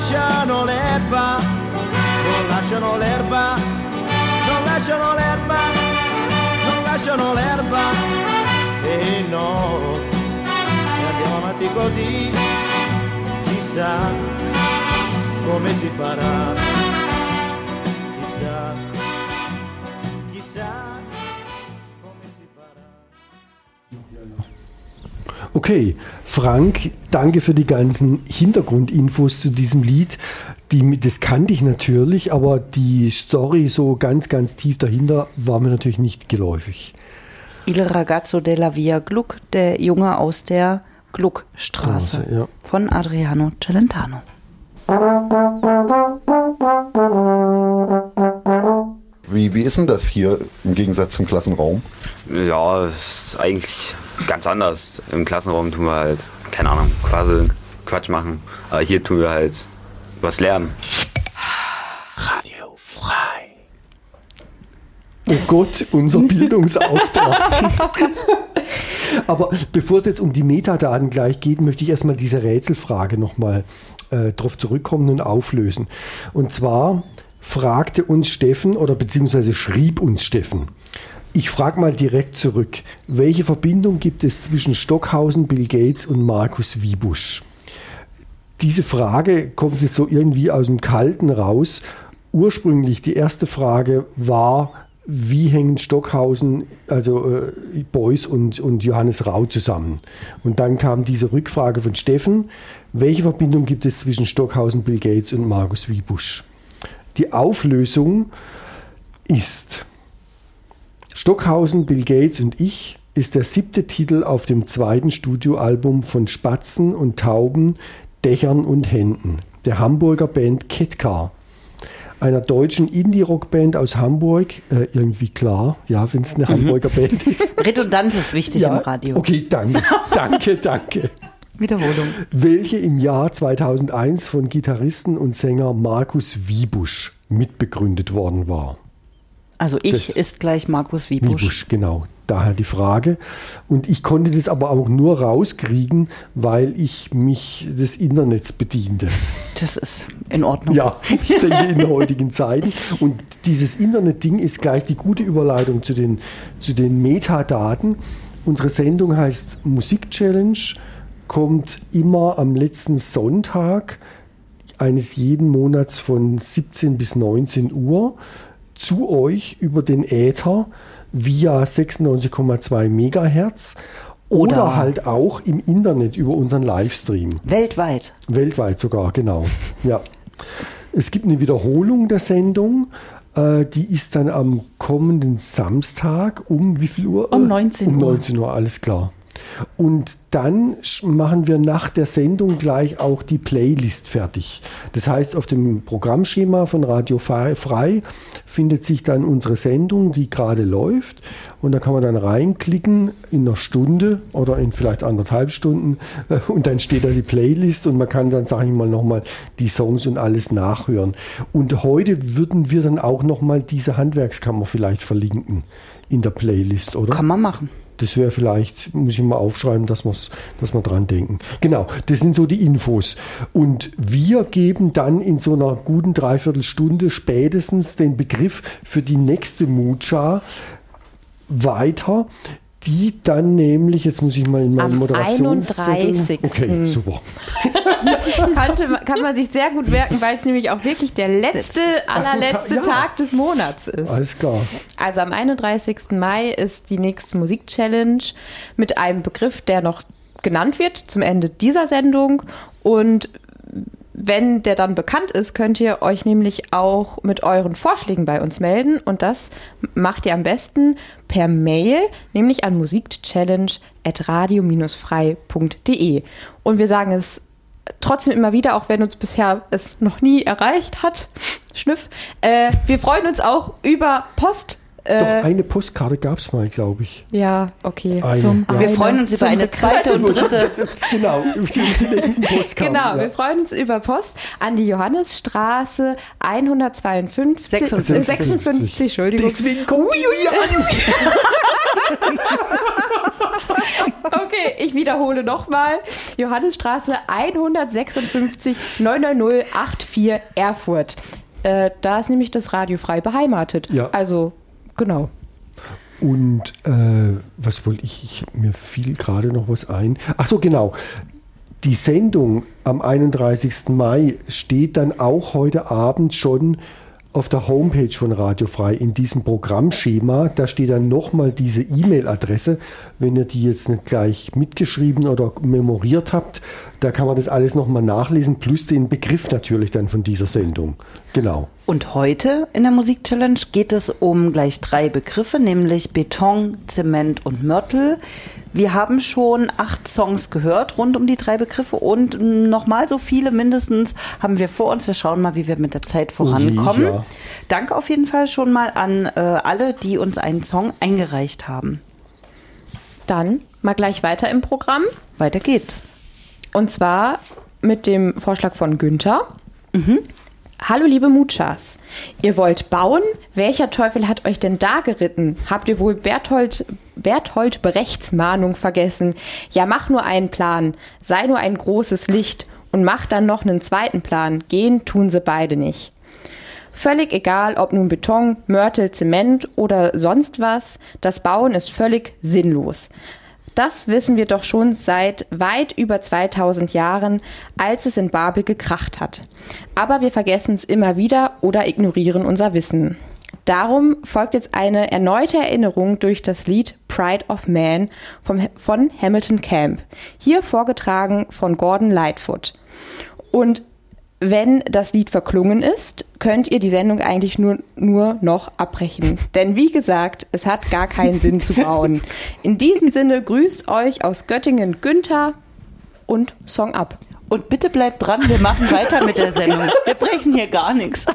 lasciano l'erba, non lasciano l'erba, non lasciano l'erba, non lasciano l'erba, e no, e andiamo avanti così, chissà come si farà, chissà, chissà come si farà. Okay, Frank, danke für die ganzen Hintergrundinfos zu diesem Lied. Das kannte ich natürlich, aber die Story so ganz, ganz tief dahinter war mir natürlich nicht geläufig. Il ragazzo della Via Gluck, der Junge aus der Gluckstraße, ja. Von Adriano Celentano. Wie ist denn das hier im Gegensatz zum Klassenraum? Ja, es ist eigentlich ganz anders. Im Klassenraum tun wir halt, keine Ahnung, quasi Quatsch machen. Aber hier tun wir halt was lernen. Radio frei. Oh Gott, unser Bildungsauftrag. Aber bevor es jetzt um die Metadaten gleich geht, möchte ich erstmal diese Rätselfrage nochmal drauf zurückkommen und auflösen. Und zwar fragte uns Steffen oder beziehungsweise schrieb uns Steffen. Ich frage mal direkt zurück. Welche Verbindung gibt es zwischen Stockhausen, Bill Gates und Markus Wiebusch? Diese Frage kommt jetzt so irgendwie aus dem Kalten raus. Ursprünglich die erste Frage war, wie hängen Stockhausen, also Beuys und Johannes Rau zusammen? Und dann kam diese Rückfrage von Steffen, welche Verbindung gibt es zwischen Stockhausen, Bill Gates und Markus Wiebusch? Die Auflösung ist Stockhausen, Bill Gates und ich ist der 7. Titel auf dem 2. Studioalbum von Spatzen und Tauben, Dächern und Händen, der Hamburger Band Ketkar, einer deutschen Indie-Rock-Band aus Hamburg. Irgendwie klar, ja, wenn es eine Hamburger Band ist. Redundanz ist wichtig Ja, im Radio. Okay, danke. Wiederholung. Welche im Jahr 2001 von Gitarristen und Sänger Markus Wiebusch mitbegründet worden war. Also Das ist gleich Markus Wiebusch. Wiebusch, genau. Daher die Frage. Und ich konnte das aber auch nur rauskriegen, weil ich mich des Internets bediente. Das ist in Ordnung. Ja, ich denke in heutigen Zeiten. Und dieses Internet-Ding ist gleich die gute Überleitung zu den Metadaten. Unsere Sendung heißt Musik-Challenge, kommt immer am letzten Sonntag eines jeden Monats von 17 bis 19 Uhr zu euch über den Äther via 96,2 Megahertz oder halt auch im Internet über unseren Livestream. Weltweit. Weltweit sogar, genau. Ja. Es gibt eine Wiederholung der Sendung. Die ist dann am kommenden Samstag um wie viel Uhr? Um 19 Uhr. Um 19 Uhr, alles klar. Und dann machen wir nach der Sendung gleich auch die Playlist fertig. Das heißt, auf dem Programmschema von Radio Frei findet sich dann unsere Sendung, die gerade läuft. Und da kann man dann reinklicken in einer Stunde oder in vielleicht 1,5 Stunden. Und dann steht da die Playlist und man kann dann, sage ich mal, nochmal die Songs und alles nachhören. Und heute würden wir dann auch nochmal diese Handwerkskammer vielleicht verlinken in der Playlist, oder? Kann man machen. Das wäre vielleicht, muss ich mal aufschreiben, dass wir dran denken. Genau, das sind so die Infos. Und wir geben dann in so einer guten Dreiviertelstunde spätestens den Begriff für die nächste Mucha weiter, die dann nämlich, jetzt muss ich mal in meinen Moderationszettel... 31. Okay, super. Kann man sich sehr gut merken, weil es nämlich auch wirklich der allerletzte Tag des Monats ist. Alles klar. Also am 31. Mai ist die nächste Musik-Challenge mit einem Begriff, der noch genannt wird zum Ende dieser Sendung. Und wenn der dann bekannt ist, könnt ihr euch nämlich auch mit euren Vorschlägen bei uns melden. Und das macht ihr am besten per Mail, nämlich an musikchallenge@radio-frei.de. Und wir sagen es trotzdem immer wieder, auch wenn uns bisher es noch nie erreicht hat, Schnüff. Wir freuen uns auch über Post. Doch eine Postkarte gab es mal, glaube ich. Ja, okay. Wir freuen uns über eine zweite und dritte. Genau, die nächsten Postkarten. Genau, wir freuen uns über Post an die Johannesstraße 152. 56, Entschuldigung. Deswegen kommt die an. Okay, ich wiederhole nochmal. Johannesstraße 156 990 84 Erfurt. Da ist nämlich das Radio frei beheimatet. Ja. Also, genau. Und was wollte ich? Mir fiel gerade noch was ein. Ach so, genau. Die Sendung am 31. Mai steht dann auch heute Abend schon auf der Homepage von Radio Frei in diesem Programmschema. Da steht dann nochmal diese E-Mail-Adresse. Wenn ihr die jetzt nicht gleich mitgeschrieben oder memoriert habt, da kann man das alles nochmal nachlesen, plus den Begriff natürlich dann von dieser Sendung. Genau. Und heute in der Musik-Challenge geht es um gleich 3 Begriffe, nämlich Beton, Zement und Mörtel. Wir haben schon 8 Songs gehört rund um die 3 Begriffe und nochmal so viele mindestens haben wir vor uns. Wir schauen mal, wie wir mit der Zeit vorankommen. Ja. Danke auf jeden Fall schon mal an alle, die uns einen Song eingereicht haben. Dann mal gleich weiter im Programm. Weiter geht's. Und zwar mit dem Vorschlag von Günther. Hallo liebe Muchas, ihr wollt bauen? Welcher Teufel hat euch denn da geritten? Habt ihr wohl Berthold Brechts Mahnung vergessen? Ja, mach nur einen Plan, sei nur ein großes Licht und mach dann noch einen zweiten Plan. Gehen tun sie beide nicht. Völlig egal, ob nun Beton, Mörtel, Zement oder sonst was, das Bauen ist völlig sinnlos. Das wissen wir doch schon seit weit über 2000 Jahren, als es in Babel gekracht hat. Aber wir vergessen es immer wieder oder ignorieren unser Wissen. Darum folgt jetzt eine erneute Erinnerung durch das Lied Pride of Man von Hamilton Camp, hier vorgetragen von Gordon Lightfoot. Und wenn das Lied verklungen ist, könnt ihr die Sendung eigentlich nur noch abbrechen. Denn wie gesagt, es hat gar keinen Sinn zu bauen. In diesem Sinne grüßt euch aus Göttingen Günther und Song ab. Und bitte bleibt dran, wir machen weiter mit der Sendung. Wir brechen hier gar nichts.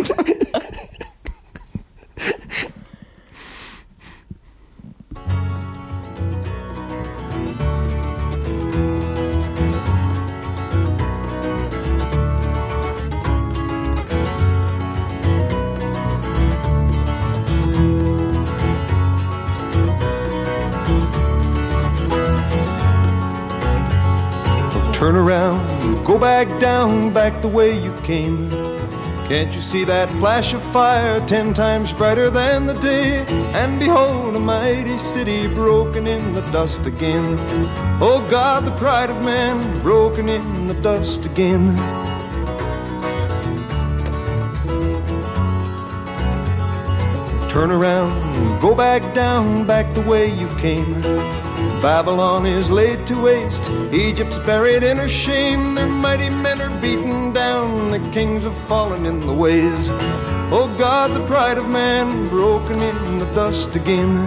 Turn around, go back down, back the way you came. Can't you see that flash of fire 10 times brighter than the day? And behold, a mighty city broken in the dust again. Oh God, the pride of man broken in the dust again. Turn around, go back down, back the way you came. Babylon is laid to waste, Egypt's buried in her shame. Their mighty men are beaten down, the kings have fallen in the ways. Oh God, the pride of man broken in the dust again.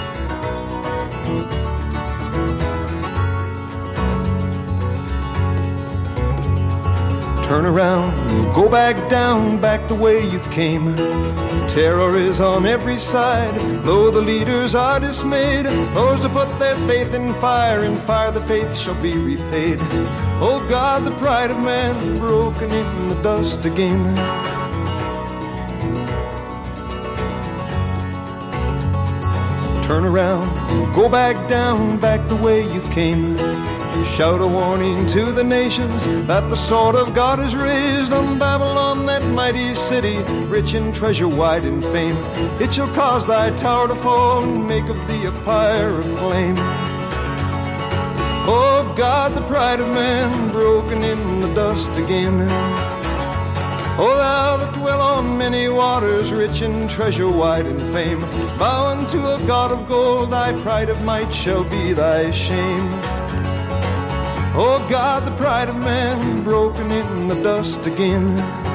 Turn around, go back down, back the way you came. Terror is on every side, though the leaders are dismayed. Those who put their faith in fire the faith shall be repaid. Oh God, the pride of man broken in the dust again. Turn around, go back down, back the way you came. Shout a warning to the nations that the sword of God is raised on Babylon, that mighty city, rich in treasure, wide in fame. It shall cause thy tower to fall and make of thee a pyre of flame. Oh God, the pride of man broken in the dust again. O thou that dwell on many waters, rich in treasure, wide in fame, bow unto a God of gold, thy pride of might shall be thy shame. Oh God, the pride of man broken in the dust again.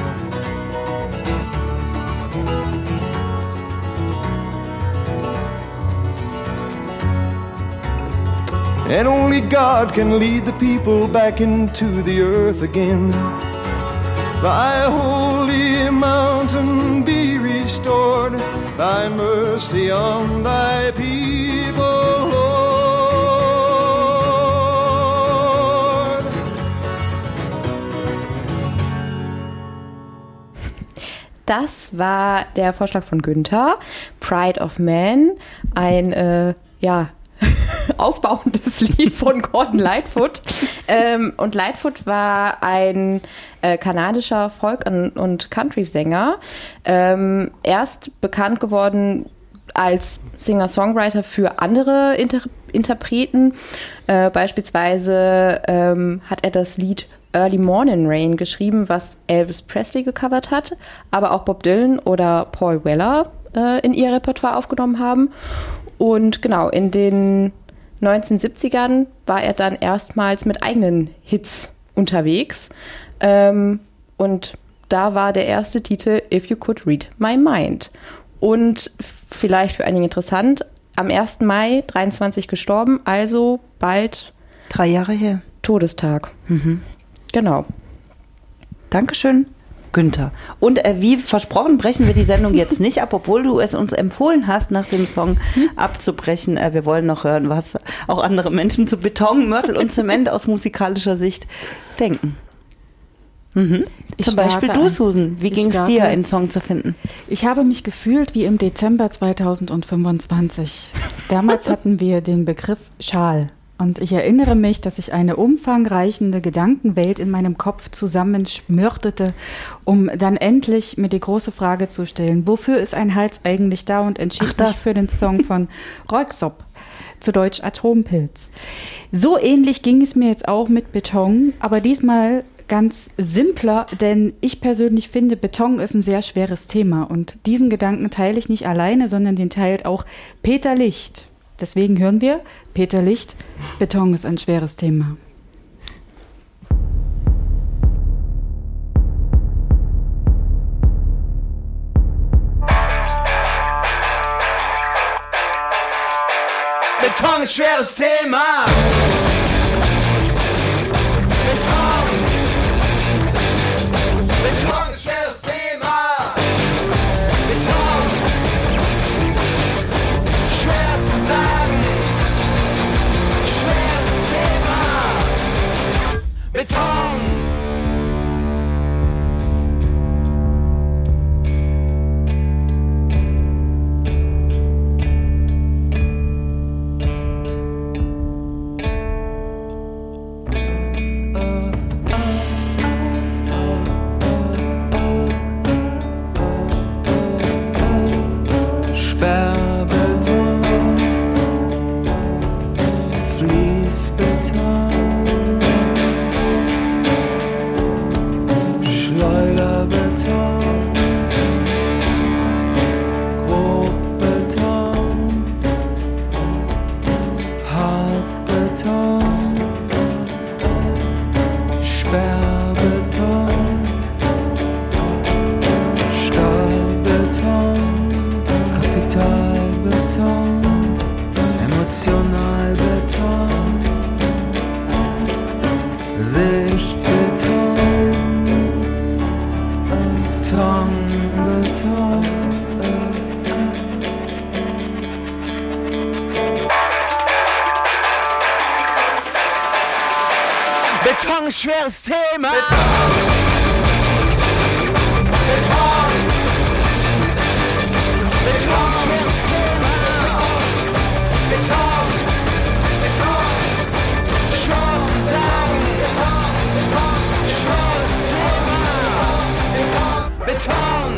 And only God can lead the people back into the earth again. Thy holy mountain be restored, thy mercy on thy people, Lord. Das war der Vorschlag von Günther, Pride of Man, ein aufbauendes Lied von Gordon Lightfoot. Und Lightfoot war ein kanadischer Folk- und Country-Sänger. Erst bekannt geworden als Singer-Songwriter für andere Interpreten. Beispielsweise hat er das Lied Early Morning Rain geschrieben, was Elvis Presley gecovert hat, aber auch Bob Dylan oder Paul Weller in ihr Repertoire aufgenommen haben. Und genau, in den 1970ern war er dann erstmals mit eigenen Hits unterwegs. Und da war der erste Titel If You Could Read My Mind. Und vielleicht für einige interessant, am 1. Mai 23 gestorben, also bald 3 Jahre her. Todestag. Genau. Dankeschön, Günther. Und wie versprochen, brechen wir die Sendung jetzt nicht ab, obwohl du es uns empfohlen hast, nach dem Song abzubrechen. Wir wollen noch hören, was auch andere Menschen zu Beton, Mörtel und Zement aus musikalischer Sicht denken. Zum Beispiel du, Susan. Wie ging es dir, einen Song zu finden? Ich habe mich gefühlt wie im Dezember 2025. Damals hatten wir den Begriff Schal. Und ich erinnere mich, dass ich eine umfangreichende Gedankenwelt in meinem Kopf zusammenschmörtete, um dann endlich mir die große Frage zu stellen, wofür ist ein Hals eigentlich da, und entschied mich für den Song von Röyksopp, zu Deutsch Atompilz. So ähnlich ging es mir jetzt auch mit Beton, aber diesmal ganz simpler, denn ich persönlich finde, Beton ist ein sehr schweres Thema, und diesen Gedanken teile ich nicht alleine, sondern den teilt auch Peter Licht. Deswegen hören wir Peter Licht, Beton ist ein schweres Thema. Beton ist schweres Thema. Beton ist schweres Thema. Beton, schwer zu sagen. Schweres Thema. Beton. Beton, schweres Thema. Beton, schweres Thema. Beton, schwer zu sagen. Schweres Thema. Beton.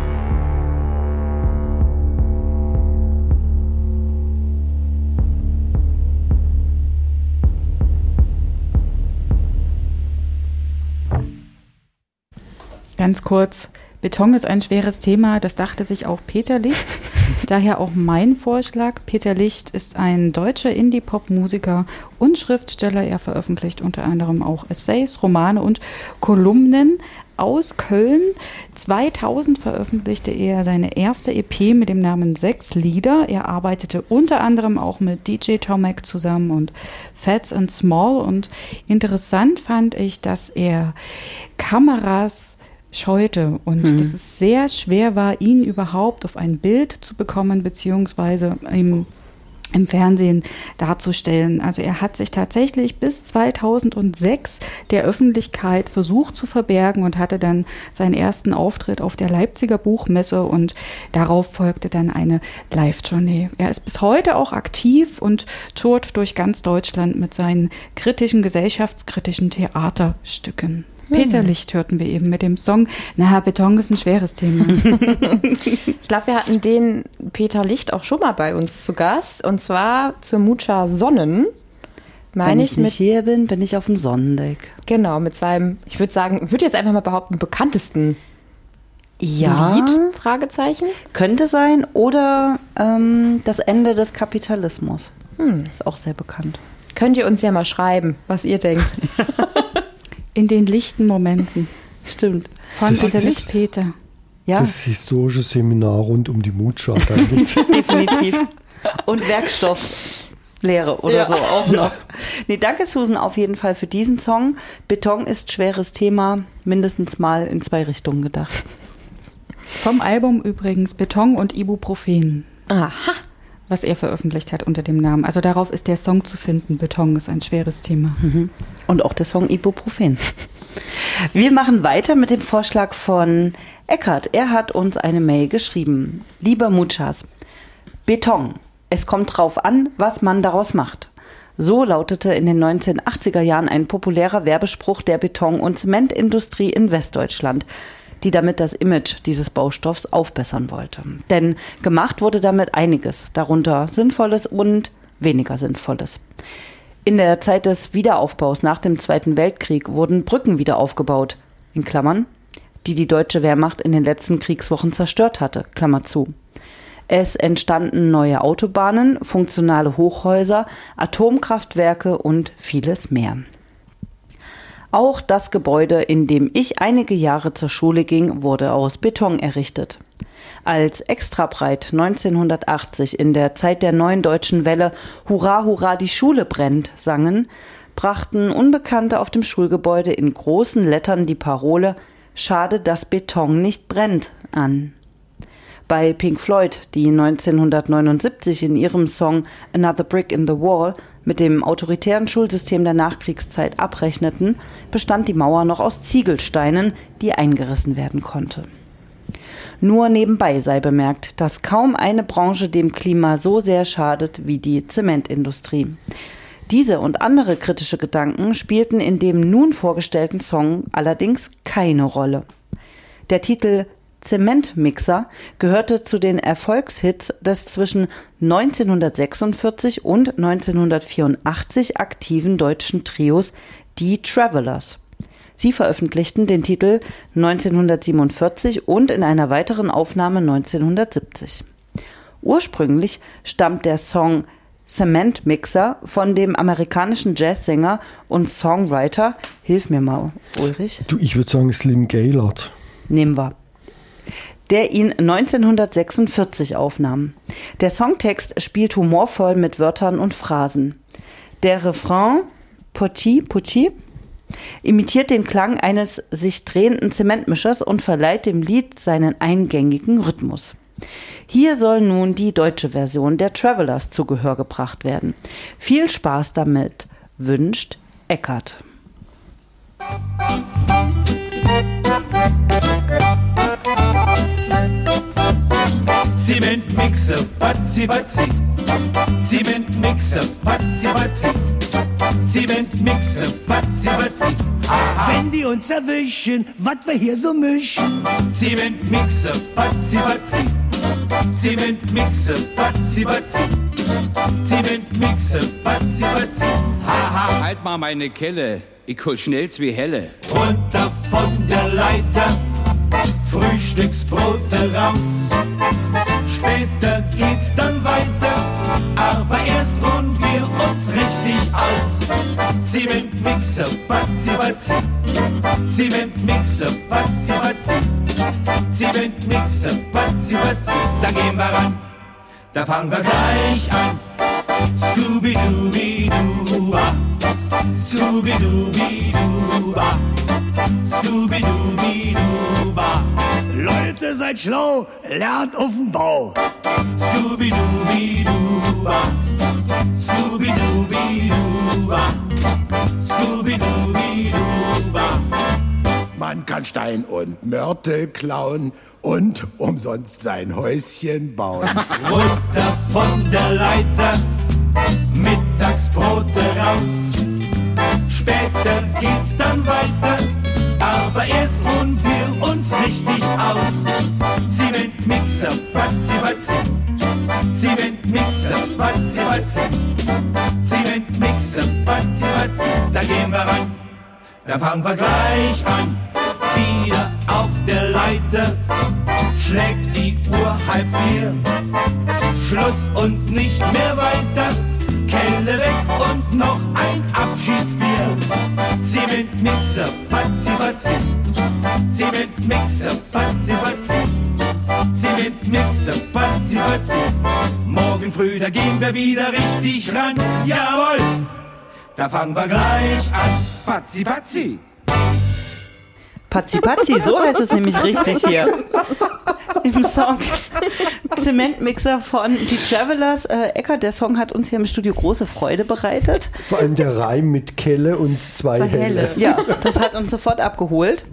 Ganz kurz, Beton ist ein schweres Thema, das dachte sich auch Peter Licht. Daher auch mein Vorschlag. Peter Licht ist ein deutscher Indie-Pop-Musiker und Schriftsteller. Er veröffentlicht unter anderem auch Essays, Romane und Kolumnen aus Köln. 2000 veröffentlichte er seine erste EP mit dem Namen 6 Lieder. Er arbeitete unter anderem auch mit DJ Tomek zusammen und Fats and Small. Und interessant fand ich, dass er Kameras scheute und dass es sehr schwer war, ihn überhaupt auf ein Bild zu bekommen, beziehungsweise ihm im Fernsehen darzustellen. Also er hat sich tatsächlich bis 2006 der Öffentlichkeit versucht zu verbergen und hatte dann seinen ersten Auftritt auf der Leipziger Buchmesse und darauf folgte dann eine Live-Tournee. Er ist bis heute auch aktiv und tourt durch ganz Deutschland mit seinen kritischen, gesellschaftskritischen Theaterstücken. Peter Licht hörten wir eben mit dem Song Na, Beton ist ein schweres Thema. Ich glaube, wir hatten den Peter Licht auch schon mal bei uns zu Gast. Und zwar zur Mucha Sonnen. Wenn ich nicht hier bin, bin ich auf dem Sonnendeck. Genau, mit seinem, ich würde jetzt einfach mal behaupten, bekanntesten Lied? Fragezeichen. Könnte sein. Oder das Ende des Kapitalismus. Ist auch sehr bekannt. Könnt ihr uns ja mal schreiben, was ihr denkt. In den lichten Momenten. Stimmt. Von Peter Licht, Peter. Ja. Das historische Seminar rund um die Mucha. Definitiv. Und Werkstofflehre oder so auch noch. Nee, danke Susan auf jeden Fall für diesen Song. Beton ist schweres Thema, mindestens mal in 2 Richtungen gedacht. Vom Album übrigens Beton und Ibuprofen. Aha. Was er veröffentlicht hat unter dem Namen. Also darauf ist der Song zu finden. Beton ist ein schweres Thema. Und auch der Song Ibuprofen. Wir machen weiter mit dem Vorschlag von Eckhard. Er hat uns eine Mail geschrieben. Lieber Muchas, Beton. Es kommt drauf an, was man daraus macht. So lautete in den 1980er Jahren ein populärer Werbespruch der Beton- und Zementindustrie in Westdeutschland, die damit das Image dieses Baustoffs aufbessern wollte. Denn gemacht wurde damit einiges, darunter Sinnvolles und weniger Sinnvolles. In der Zeit des Wiederaufbaus nach dem Zweiten Weltkrieg wurden Brücken wieder aufgebaut, in Klammern, die deutsche Wehrmacht in den letzten Kriegswochen zerstört hatte, Klammer zu. Es entstanden neue Autobahnen, funktionale Hochhäuser, Atomkraftwerke und vieles mehr. Auch das Gebäude, in dem ich einige Jahre zur Schule ging, wurde aus Beton errichtet. Als Extrabreit 1980 in der Zeit der neuen deutschen Welle Hurra, hurra, die Schule brennt sangen, brachten Unbekannte auf dem Schulgebäude in großen Lettern die Parole Schade, dass Beton nicht brennt an. Bei Pink Floyd, die 1979 in ihrem Song Another Brick in the Wall mit dem autoritären Schulsystem der Nachkriegszeit abrechneten, bestand die Mauer noch aus Ziegelsteinen, die eingerissen werden konnte. Nur nebenbei sei bemerkt, dass kaum eine Branche dem Klima so sehr schadet wie die Zementindustrie. Diese und andere kritische Gedanken spielten in dem nun vorgestellten Song allerdings keine Rolle. Der Titel Zementmixer gehörte zu den Erfolgshits des zwischen 1946 und 1984 aktiven deutschen Trios Die Travelers. Sie veröffentlichten den Titel 1947 und in einer weiteren Aufnahme 1970. Ursprünglich stammt der Song Zementmixer von dem amerikanischen Jazzsänger und Songwriter, hilf mir mal, Ulrich. Du, ich würde sagen Slim Gaillard. Nehmen wir. Der ihn 1946 aufnahm. Der Songtext spielt humorvoll mit Wörtern und Phrasen. Der Refrain, Pochi, Pochi, imitiert den Klang eines sich drehenden Zementmischers und verleiht dem Lied seinen eingängigen Rhythmus. Hier soll nun die deutsche Version der Travelers zu Gehör gebracht werden. Viel Spaß damit, wünscht Eckhard. Zementmixer, Batzi, Batzi. Zementmixer, Batzi, Batzi. Zementmixer, Batzi, Batzi. Wenn die uns erwischen, was wir hier so mischen. Zementmixer, Batzi, Batzi. Zementmixer, Batzi, Batzi. Zementmixer, Batzi, Batzi. Haha, halt mal meine Kelle. Ich hol schnellst wie Helle. Runter von der Leiter, Frühstücksbrote raus. Später geht's dann weiter, aber erst ruhen wir uns richtig aus. Zementmixer, Batzi, Batzi. Zementmixer, Batzi, Batzi. Zementmixer, Batzi, Batzi. Da gehen wir ran, da fangen wir gleich an. Scooby-Dooby-Dooba, Scooby-Dooby-Dooba, Scooby-Dooby-Dooba. Leute, seid schlau, lernt auf dem Bau. Scooby-Dooby-Dooba, Scooby-Dooby-Dooba, Scooby-Dooby-Dooba. Man kann Stein und Mörtel klauen und umsonst sein Häuschen bauen. Runter von der Leiter, Mittagsbrote raus. Später geht's dann weiter, aber erst ruhen wir uns richtig aus. Zementmixer, Patzi, Patzi. Zementmixer, Patzi, Patzi. Zementmixer, Patzi, Patzi. Da gehen wir ran, da fangen wir gleich an. Wieder auf der Leiter, schlägt die Uhr 3:30. Schluss und nicht mehr weiter, Kelle weg und noch ein Abschiedsbier. Zementmixer, Patzi, Patzi. Zementmixer, Patzi, Patzi. Zementmixer, Patzi, Patzi. Morgen früh, da gehen wir wieder richtig ran. Jawohl, da fangen wir gleich an. Patzi, Patzi. Patzi Patzi, so heißt es nämlich richtig hier. Im Song Zementmixer von Die Travelers. Eckart, der Song hat uns hier im Studio große Freude bereitet. Vor allem der Reim mit Kelle und zwei Helle. Ja, das hat uns sofort abgeholt.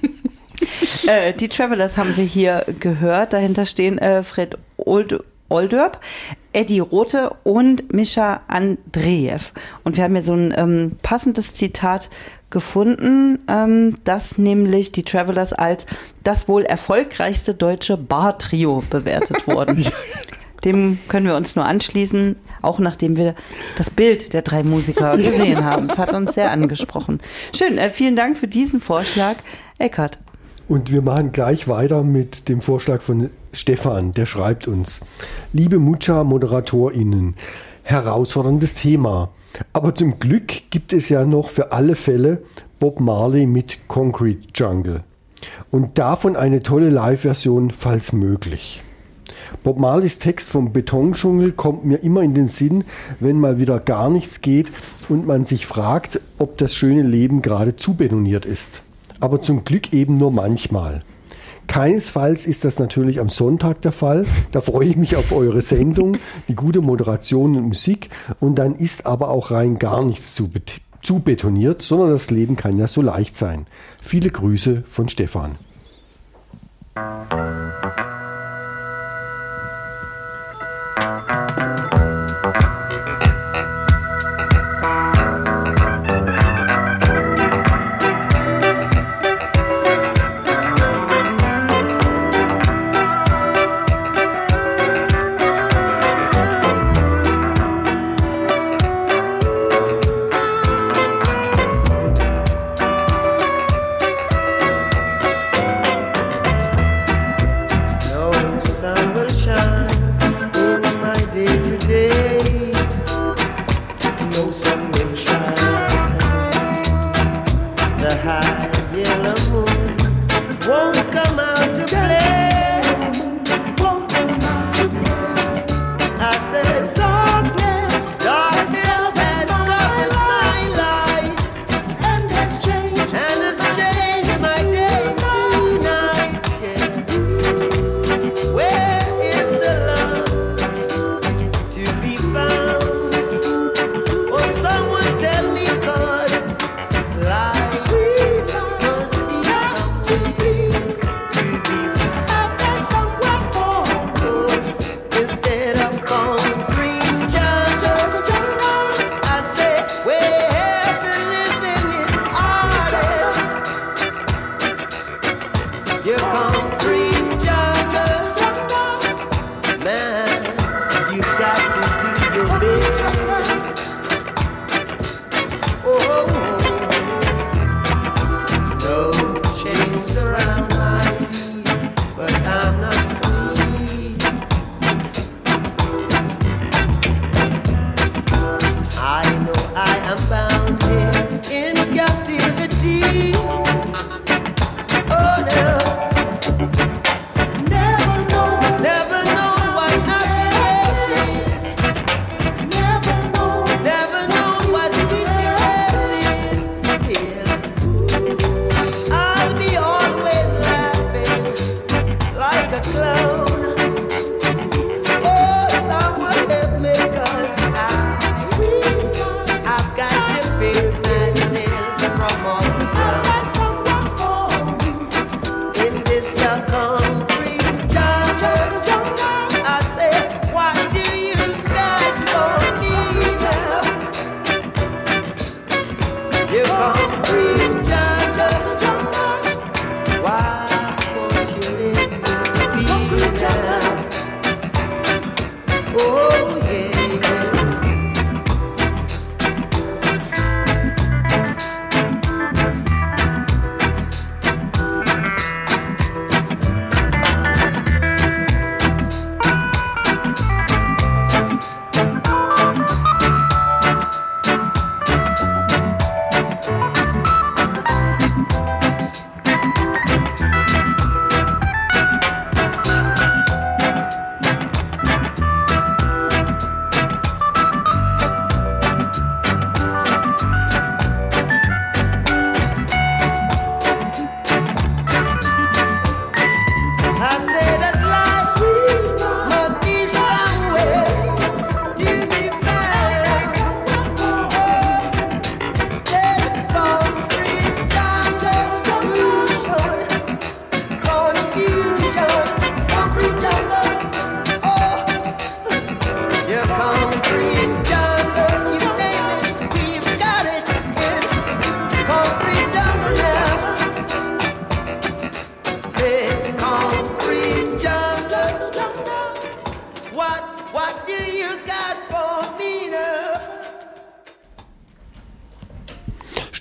Die Travelers haben wir hier gehört. Dahinter stehen Fred Oldorp, Eddie Rothe und Mischa Andreev. Und wir haben hier so ein passendes Zitat gefunden, das nämlich die Travelers als das wohl erfolgreichste deutsche Bar-Trio bewertet wurden. Dem können wir uns nur anschließen, auch nachdem wir das Bild der drei Musiker gesehen haben. Es hat uns sehr angesprochen. Schön, vielen Dank für diesen Vorschlag, Eckart. Und wir machen gleich weiter mit dem Vorschlag von Stefan, der schreibt uns: Liebe Mucha-ModeratorInnen, herausforderndes Thema. Aber zum Glück gibt es ja noch für alle Fälle Bob Marley mit Concrete Jungle. Und davon eine tolle Live-Version, falls möglich. Bob Marleys Text vom Betondschungel kommt mir immer in den Sinn, wenn mal wieder gar nichts geht und man sich fragt, ob das schöne Leben gerade zu betoniert ist. Aber zum Glück eben nur manchmal. Keinesfalls ist das natürlich am Sonntag der Fall. Da freue ich mich auf eure Sendung, die gute Moderation und Musik. Und dann ist aber auch rein gar nichts zu betoniert, sondern das Leben kann ja so leicht sein. Viele Grüße von Stefan.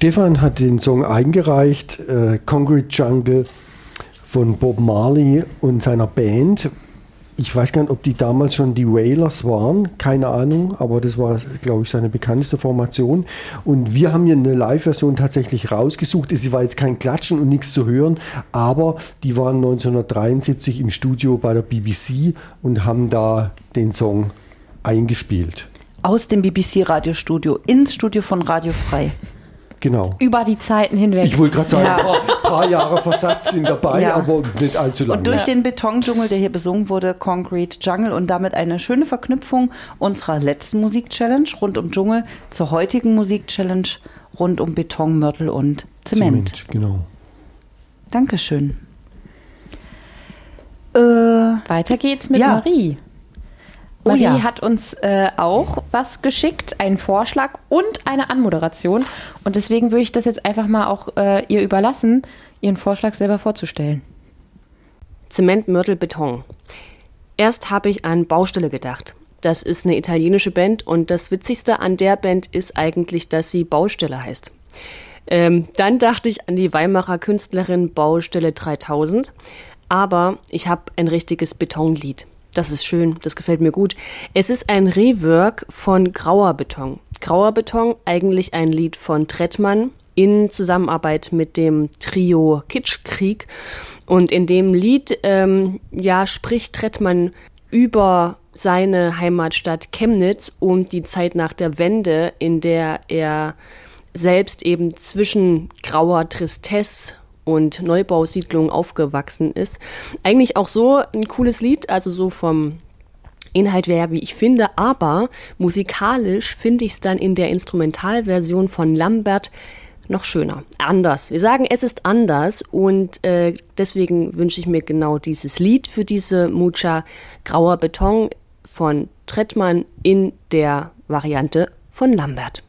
Stefan hat den Song eingereicht, Concrete Jungle von Bob Marley und seiner Band. Ich weiß gar nicht, ob die damals schon die Wailers waren, keine Ahnung, aber das war, glaube ich, seine bekannteste Formation. Und wir haben hier eine Live-Version tatsächlich rausgesucht. Es war jetzt kein Klatschen und nichts zu hören, aber die waren 1973 im Studio bei der BBC und haben da den Song eingespielt. Aus dem BBC-Radiostudio ins Studio von Radio Frei. Genau. Über die Zeiten hinweg. Ich wollte gerade sagen, ein paar Jahre Versatz sind dabei, aber nicht allzu lange. Und durch den Betondschungel, der hier besungen wurde, Concrete Jungle, und damit eine schöne Verknüpfung unserer letzten Musik-Challenge rund um Dschungel zur heutigen Musik-Challenge rund um Beton, Mörtel und Zement. Genau. Dankeschön. Weiter geht's mit Marie. Marie hat uns auch was geschickt, einen Vorschlag und eine Anmoderation. Und deswegen würde ich das jetzt einfach mal auch ihr überlassen, ihren Vorschlag selber vorzustellen. Zement, Mörtel, Beton. Erst habe ich an Baustelle gedacht. Das ist eine italienische Band und das Witzigste an der Band ist eigentlich, dass sie Baustelle heißt. Dann dachte ich an die Weimarer Künstlerin Baustelle 3000. Aber ich habe ein richtiges Betonlied. Das ist schön, das gefällt mir gut. Es ist ein Rework von Grauer Beton. Grauer Beton, eigentlich ein Lied von Trettmann in Zusammenarbeit mit dem Trio Kitschkrieg. Und in dem Lied spricht Trettmann über seine Heimatstadt Chemnitz und die Zeit nach der Wende, in der er selbst eben zwischen grauer Tristesse und Neubausiedlung aufgewachsen ist. Eigentlich auch so ein cooles Lied, also so vom Inhalt her, wie ich finde, aber musikalisch finde ich es dann in der Instrumentalversion von Lambert noch schöner. Anders. Wir sagen, es ist anders und deswegen wünsche ich mir genau dieses Lied für diese Mucha, Grauer Beton von Trettmann in der Variante von Lambert.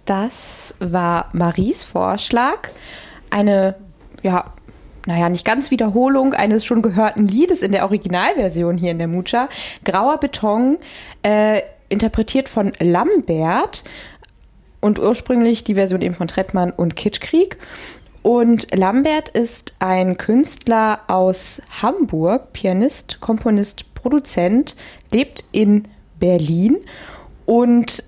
Das war Maries Vorschlag. Eine, nicht ganz Wiederholung eines schon gehörten Liedes in der Originalversion hier in der Mucha. Grauer Beton, interpretiert von Lambert und ursprünglich die Version eben von Trettmann und Kitschkrieg. Und Lambert ist ein Künstler aus Hamburg, Pianist, Komponist, Produzent, lebt in Berlin und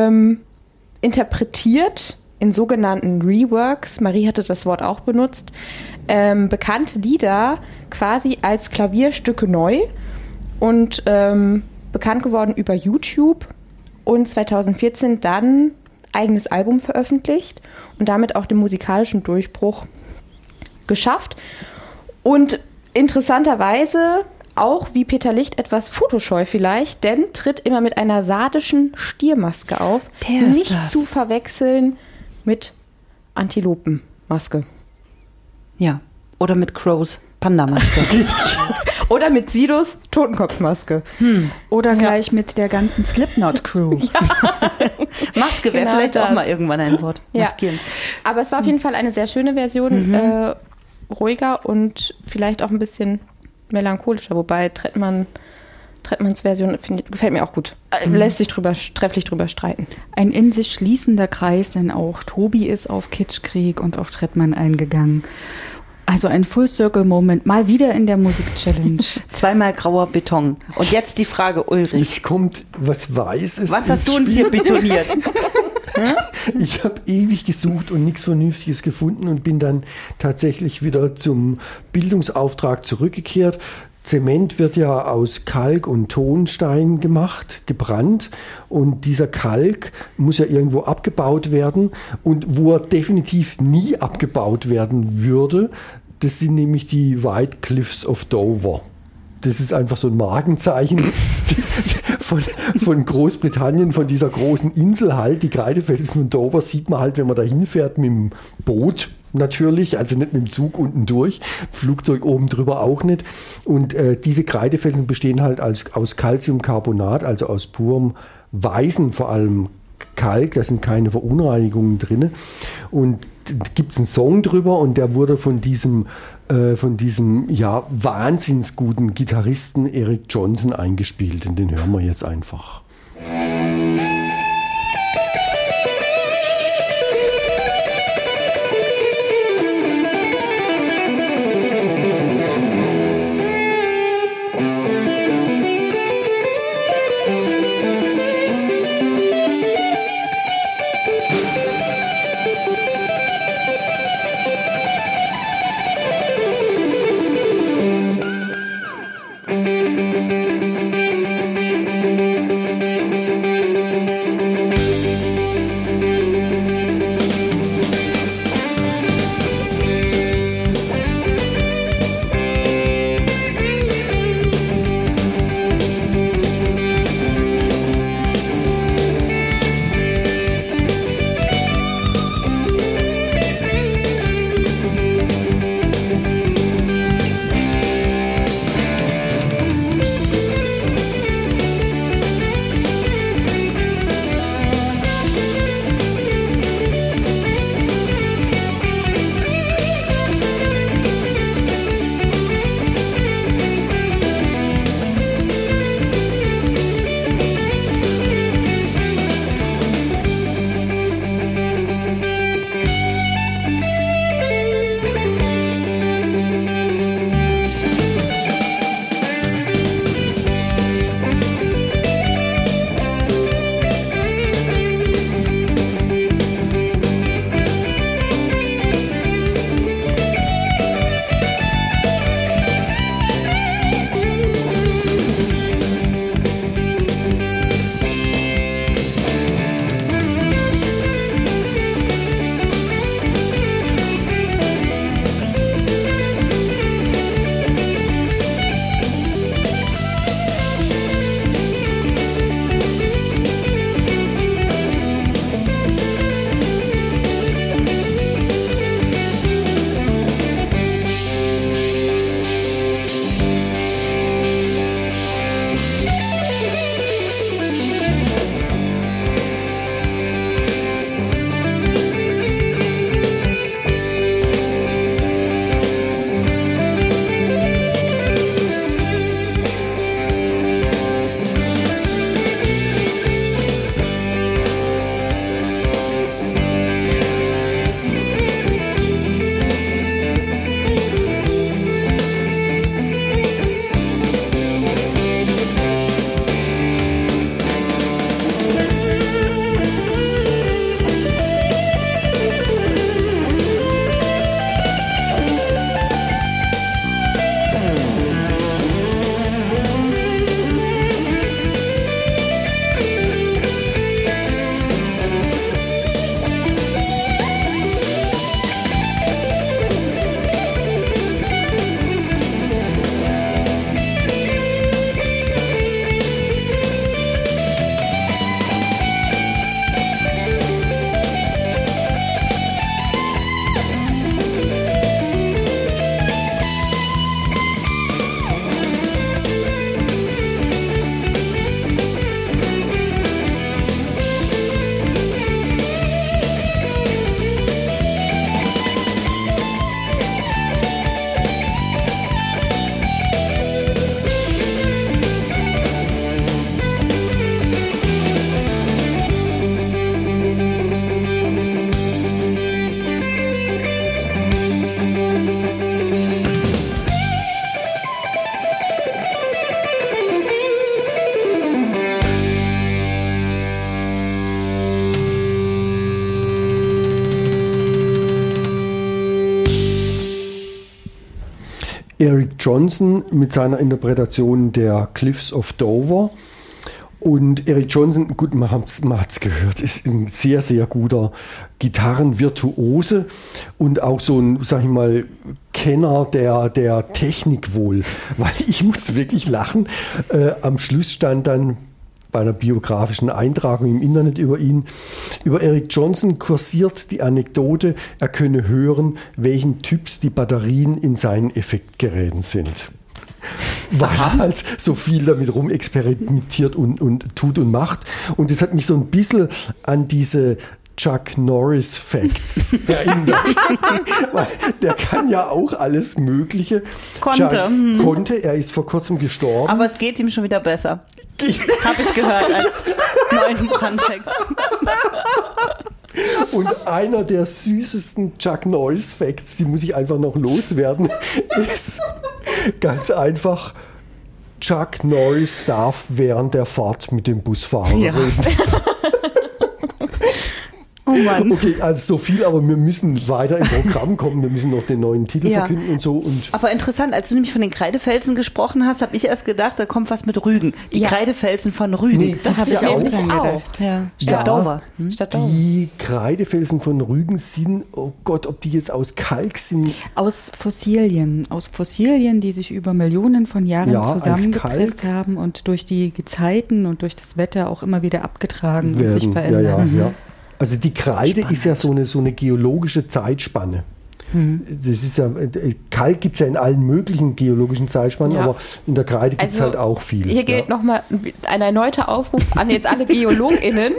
interpretiert in sogenannten Reworks, Marie hatte das Wort auch benutzt, bekannte Lieder quasi als Klavierstücke neu und bekannt geworden über YouTube und 2014 dann eigenes Album veröffentlicht und damit auch den musikalischen Durchbruch geschafft. Und interessanterweise auch wie Peter Licht etwas fotoscheu vielleicht, denn tritt immer mit einer sardischen Stiermaske auf. Nicht zu verwechseln mit Antilopenmaske. Ja, oder mit Crows Panda-Maske. Oder mit Sidos Totenkopfmaske. Oder gleich mit der ganzen Slipknot-Crew. Maske wäre vielleicht auch mal irgendwann ein Wort. Maskieren. Aber es war auf jeden Fall eine sehr schöne Version, ruhiger und vielleicht auch ein bisschen melancholischer, wobei Trettmanns Version gefällt mir auch gut. Lässt sich trefflich drüber streiten. Ein in sich schließender Kreis, denn auch Tobi ist auf Kitschkrieg und auf Trettmann eingegangen. Also ein Full-Circle-Moment, mal wieder in der Musik-Challenge. Zweimal grauer Beton. Und jetzt die Frage, Ulrich. Jetzt kommt was Weißes. Was hast du uns hier betoniert? Ich habe ewig gesucht und nichts Vernünftiges gefunden und bin dann tatsächlich wieder zum Bildungsauftrag zurückgekehrt. Zement wird ja aus Kalk und Tonstein gemacht, gebrannt, und dieser Kalk muss ja irgendwo abgebaut werden, und wo er definitiv nie abgebaut werden würde, das sind nämlich die White Cliffs of Dover. Das ist einfach so ein Markenzeichen von Großbritannien, von dieser großen Insel halt. Die Kreidefelsen von Dover sieht man halt, wenn man da hinfährt mit dem Boot natürlich, also nicht mit dem Zug unten durch, Flugzeug oben drüber auch nicht. Und diese Kreidefelsen bestehen halt aus Calciumcarbonat, also aus purem weißen vor allem Kalk, da sind keine Verunreinigungen drin. Und da gibt es einen Song drüber, und der wurde von diesem wahnsinnsguten Gitarristen Eric Johnson eingespielt. Und den hören wir jetzt einfach. Eric Johnson mit seiner Interpretation der Cliffs of Dover. Und Eric Johnson, gut, man hat's gehört, ist ein sehr, sehr guter Gitarrenvirtuose und auch so ein, sag ich mal, Kenner der Technik wohl. Weil ich musste wirklich lachen. Am Schluss stand dann bei einer biografischen Eintragung im Internet über ihn. Über Eric Johnson kursiert die Anekdote, er könne hören, welchen Typs die Batterien in seinen Effektgeräten sind. Weil er halt so viel damit rumexperimentiert und tut und macht. Und das hat mich so ein bisschen an diese Chuck Norris Facts erinnert. Weil der kann ja auch alles Mögliche. Konnte, er ist vor kurzem gestorben. Aber es geht ihm schon wieder besser. Habe ich gehört als neuen Fun Fact. Und einer der süßesten Chuck Norris Facts, die muss ich einfach noch loswerden, ist ganz einfach, Chuck Norris darf während der Fahrt mit dem Busfahrer reden. Oh Mann. Okay, also so viel, aber wir müssen weiter im Programm kommen. Wir müssen noch den neuen Titel verkünden und so. Aber interessant, als du nämlich von den Kreidefelsen gesprochen hast, habe ich erst gedacht, da kommt was mit Rügen. Die Kreidefelsen von Rügen. Nee, Da habe ich auch dran gedacht. Ja. Stadt Dover. Die Kreidefelsen von Rügen sind, oh Gott, ob die jetzt aus Kalk sind. Aus Fossilien, die sich über Millionen von Jahren zusammengepresst haben und durch die Gezeiten und durch das Wetter auch immer wieder abgetragen und sich verändern. Ja. Also die Kreide ist ja so eine geologische Zeitspanne. Das ist ja, Kalk gibt es ja in allen möglichen geologischen Zeitspannen, aber in der Kreide gibt es halt auch viel. Hier gilt nochmal ein erneuter Aufruf an jetzt alle GeologInnen,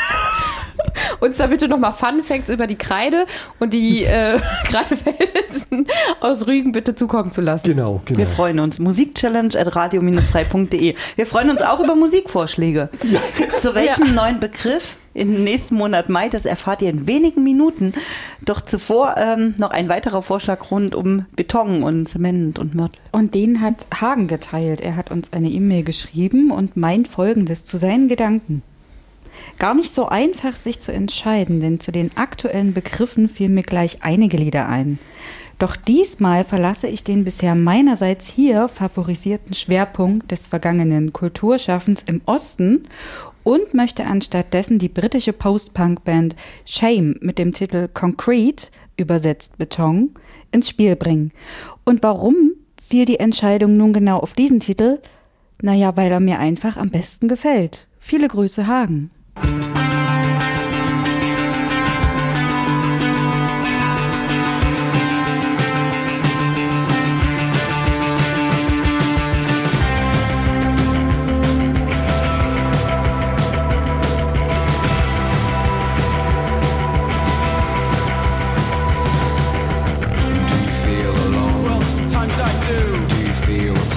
uns da bitte nochmal Fun Facts über die Kreide und die Kreidefelsen aus Rügen bitte zukommen zu lassen. Genau. Wir freuen uns. musikchallenge@radio-frei.de. Wir freuen uns auch über Musikvorschläge. Ja. Zu welchem neuen Begriff im nächsten Monat Mai, das erfahrt ihr in wenigen Minuten. Doch zuvor noch ein weiterer Vorschlag rund um Beton und Zement und Mörtel. Und den hat Hagen geteilt. Er hat uns eine E-Mail geschrieben und meint Folgendes zu seinen Gedanken. Gar nicht so einfach, sich zu entscheiden, denn zu den aktuellen Begriffen fielen mir gleich einige Lieder ein. Doch diesmal verlasse ich den bisher meinerseits hier favorisierten Schwerpunkt des vergangenen Kulturschaffens im Osten und möchte anstattdessen die britische Post-Punk-Band Shame mit dem Titel Concrete, übersetzt Beton, ins Spiel bringen. Und warum fiel die Entscheidung nun genau auf diesen Titel? Naja, weil er mir einfach am besten gefällt. Viele Grüße, Hagen.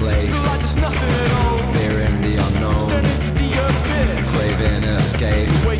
Escape.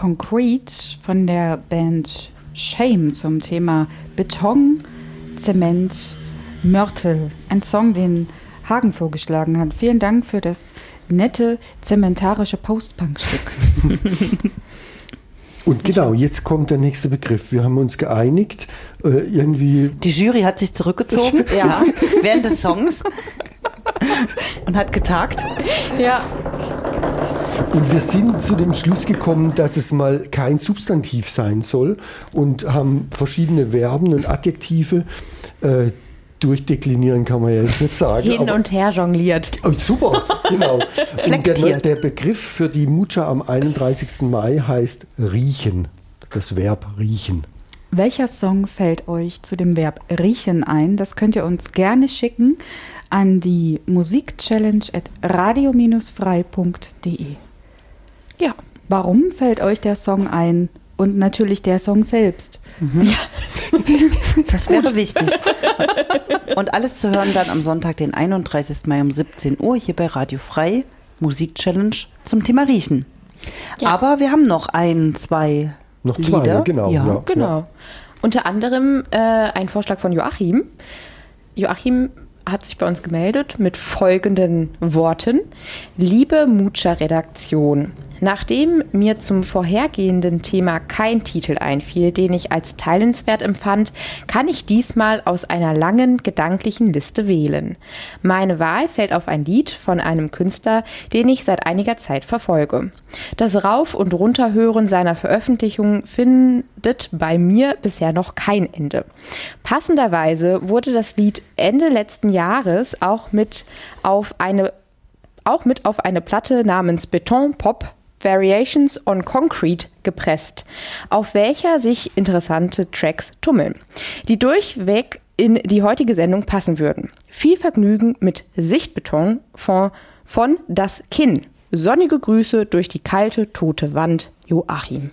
Concrete von der Band Shame zum Thema Beton, Zement, Mörtel. Ein Song, den Hagen vorgeschlagen hat. Vielen Dank für das nette, zementarische Post-Punk-Stück. Und genau, jetzt kommt der nächste Begriff. Wir haben uns geeinigt, irgendwie... Die Jury hat sich zurückgezogen, ja, während des Songs und hat getagt. Ja. Und wir sind zu dem Schluss gekommen, dass es mal kein Substantiv sein soll und haben verschiedene Verben und Adjektive durchdeklinieren kann man ja jetzt nicht sagen. Hin und her jongliert. Oh, super, genau. Und der Begriff für die Mutscha am 31. Mai heißt riechen. Das Verb riechen. Welcher Song fällt euch zu dem Verb riechen ein? Das könnt ihr uns gerne schicken an die musikchallenge@radio-frei.de. Ja, warum fällt euch der Song ein? Und natürlich der Song selbst. Ja. Das wäre wichtig. Und alles zu hören dann am Sonntag, den 31. Mai um 17 Uhr hier bei Radio Frei, Musikchallenge zum Thema Riechen. Ja. Aber wir haben noch zwei Lieder. Genau. Ja, genau. Ja. Unter anderem ein Vorschlag von Joachim. Joachim hat sich bei uns gemeldet mit folgenden Worten. Liebe Mutscha-Redaktion, nachdem mir zum vorhergehenden Thema kein Titel einfiel, den ich als teilenswert empfand, kann ich diesmal aus einer langen gedanklichen Liste wählen. Meine Wahl fällt auf ein Lied von einem Künstler, den ich seit einiger Zeit verfolge. Das Rauf- und Runterhören seiner Veröffentlichungen findet bei mir bisher noch kein Ende. Passenderweise wurde das Lied Ende letzten Jahres auch mit auf eine Platte namens Beton Pop Variations on Concrete gepresst, auf welcher sich interessante Tracks tummeln, die durchweg in die heutige Sendung passen würden. Viel Vergnügen mit Sichtbeton von Das Kinn. Sonnige Grüße durch die kalte, tote Wand, Joachim.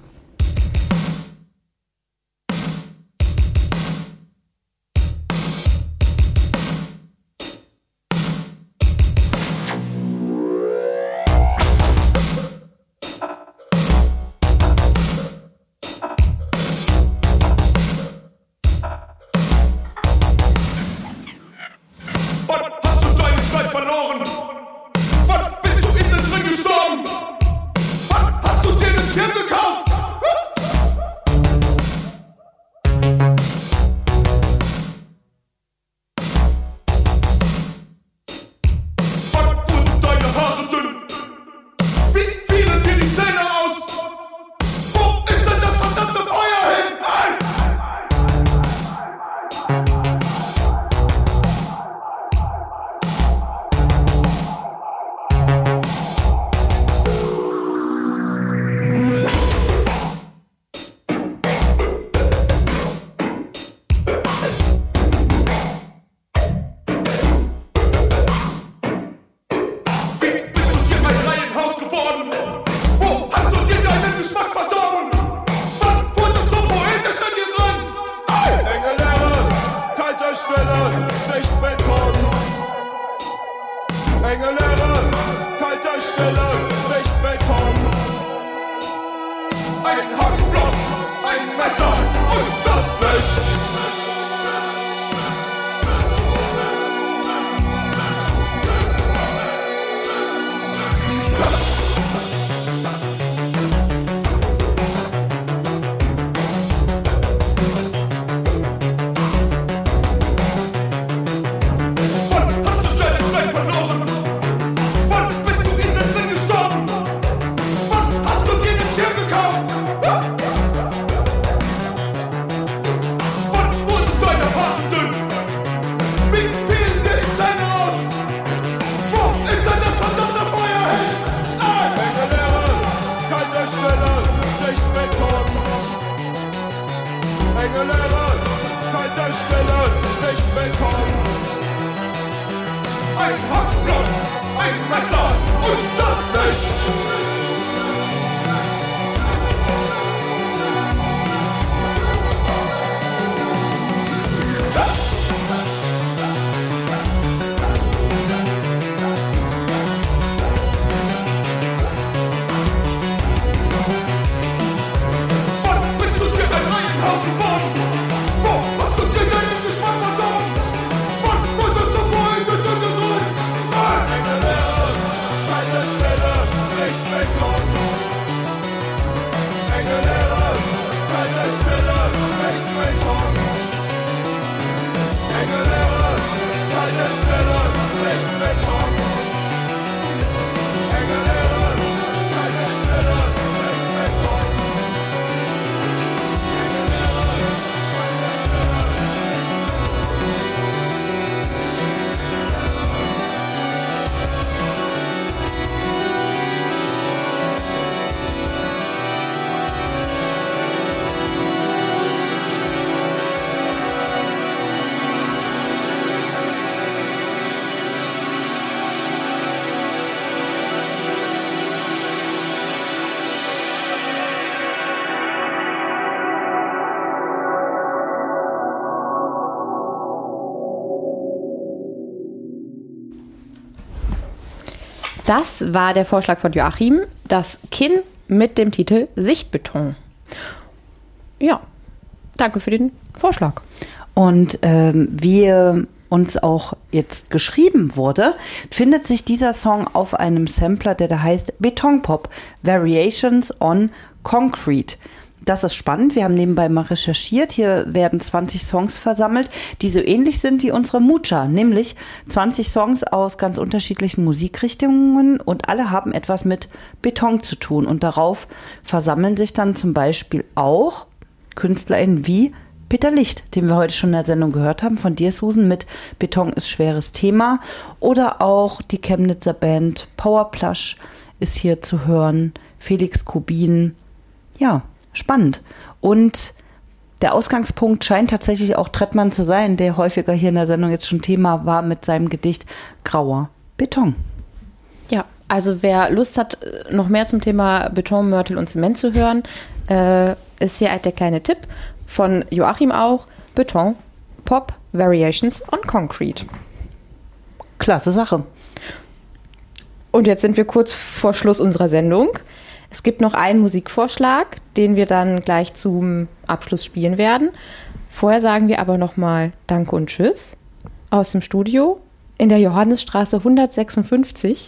Das war der Vorschlag von Joachim, das Kinn mit dem Titel Sichtbeton. Ja, danke für den Vorschlag. Und wie uns auch jetzt geschrieben wurde, findet sich dieser Song auf einem Sampler, der da heißt Betonpop, Variations on Concrete. Das ist spannend. Wir haben nebenbei mal recherchiert. Hier werden 20 Songs versammelt, die so ähnlich sind wie unsere Mucha, nämlich 20 Songs aus ganz unterschiedlichen Musikrichtungen und alle haben etwas mit Beton zu tun. Und darauf versammeln sich dann zum Beispiel auch KünstlerInnen wie Peter Licht, den wir heute schon in der Sendung gehört haben, von dir, Susan, mit Beton ist schweres Thema. Oder auch die Chemnitzer Band Powerplush ist hier zu hören, Felix Kubin. Ja, spannend. Und der Ausgangspunkt scheint tatsächlich auch Trettmann zu sein, der häufiger hier in der Sendung jetzt schon Thema war mit seinem Gedicht Grauer Beton. Ja, also wer Lust hat, noch mehr zum Thema Beton, Mörtel und Zement zu hören, ist hier halt der kleine Tipp von Joachim auch, Beton, Pop, Variations on Concrete. Klasse Sache. Und jetzt sind wir kurz vor Schluss unserer Sendung. Es gibt noch einen Musikvorschlag, den wir dann gleich zum Abschluss spielen werden. Vorher sagen wir aber nochmal Danke und Tschüss aus dem Studio in der Johannisstraße 156.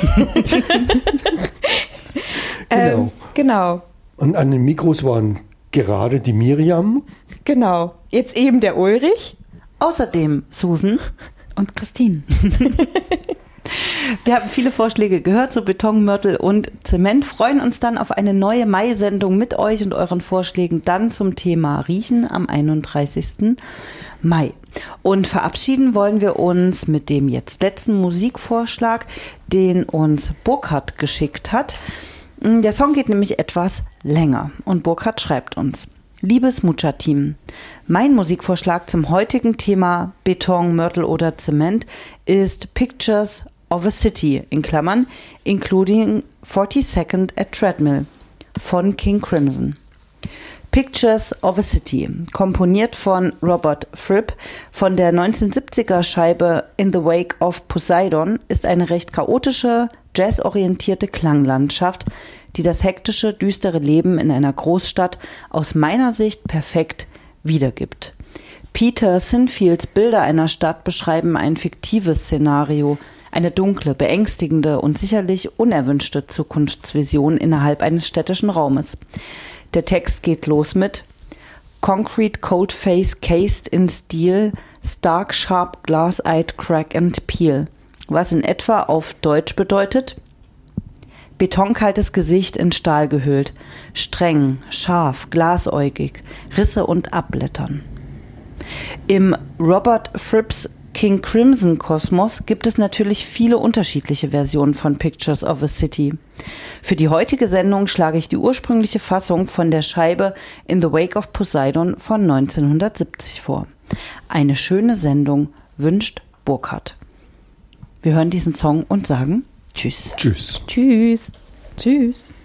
Genau. Und an den Mikros waren gerade die Miriam. Genau. Jetzt eben der Ulrich. Außerdem Susan und Christine. Wir haben viele Vorschläge gehört zu Beton, Mörtel und Zement, freuen uns dann auf eine neue Mai-Sendung mit euch und euren Vorschlägen dann zum Thema Riechen am 31. Mai. Und verabschieden wollen wir uns mit dem jetzt letzten Musikvorschlag, den uns Burkhard geschickt hat. Der Song geht nämlich etwas länger und Burkhard schreibt uns: Liebes Mucha-Team, mein Musikvorschlag zum heutigen Thema Beton, Mörtel oder Zement ist Pictures of a City, in Klammern, including 42nd at Treadmill von King Crimson. Pictures of a City, komponiert von Robert Fripp von der 1970er Scheibe In the Wake of Poseidon, ist eine recht chaotische, jazzorientierte Klanglandschaft, die das hektische, düstere Leben in einer Großstadt aus meiner Sicht perfekt wiedergibt. Peter Sinfields Bilder einer Stadt beschreiben ein fiktives Szenario, eine dunkle, beängstigende und sicherlich unerwünschte Zukunftsvision innerhalb eines städtischen Raumes. Der Text geht los mit Concrete cold face cased in steel, stark sharp glass-eyed crack and peel, was in etwa auf Deutsch bedeutet: betonkaltes Gesicht in Stahl gehüllt, streng, scharf, glasäugig, Risse und Abblättern. Im Robert Fripps King Crimson Kosmos gibt es natürlich viele unterschiedliche Versionen von Pictures of a City. Für die heutige Sendung schlage ich die ursprüngliche Fassung von der Scheibe In the Wake of Poseidon von 1970 vor. Eine schöne Sendung wünscht Burkhard. Wir hören diesen Song und sagen Tschüss. Tschüss. Tschüss. Tschüss.